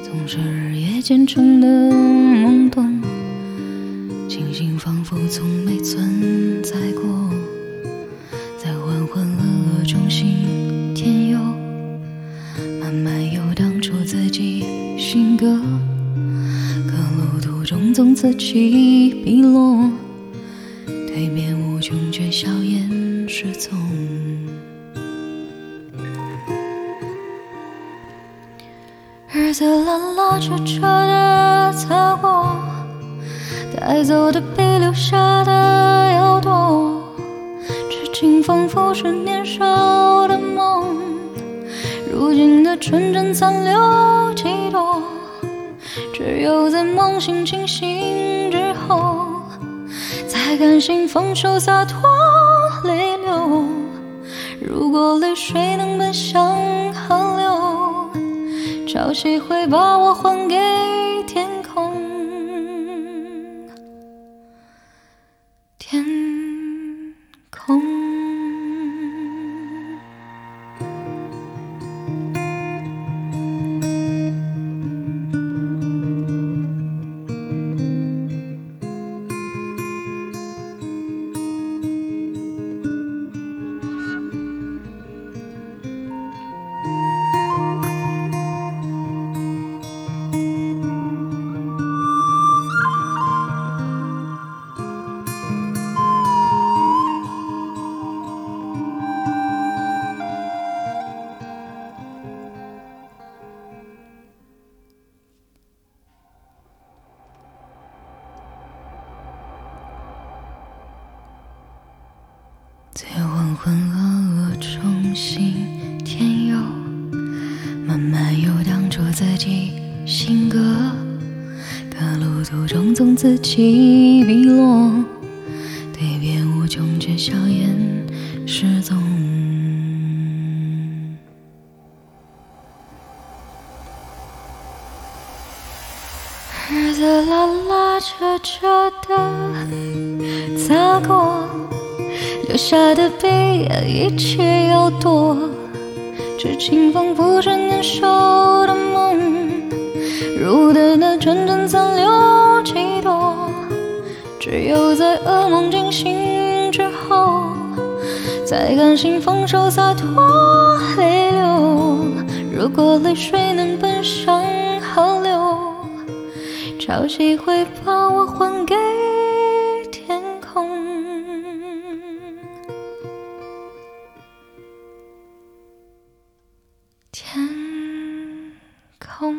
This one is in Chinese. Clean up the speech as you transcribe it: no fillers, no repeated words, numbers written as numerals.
总是日夜兼程的懵懂，清醒仿佛从没存在过，在浑浑噩噩中心天游，慢慢游荡出自己性格，可路途中总此起彼落，蜕变无穷却笑颜失踪。日子拉拉扯扯的擦过，带走的比留下的要多，至今仿佛是年少的梦，如今的纯真残留几多，只有在梦醒清醒之后，才甘心放手洒脱泪流。如果泪水能奔向河流，潮汐会把我还给天空，天空。在浑浑噩噩中心天游，慢慢游荡出自己性格，可路途中总此起彼落，蜕变无穷却笑颜失踪。日子拉拉扯扯的擦过，留下的比一切要多，至今仿佛是年少的梦，如的那纯真残留几多，只有在噩梦惊醒之后，才甘心放手洒脱泪流。如果泪水能奔向河流，潮汐会把我还给天空，天空。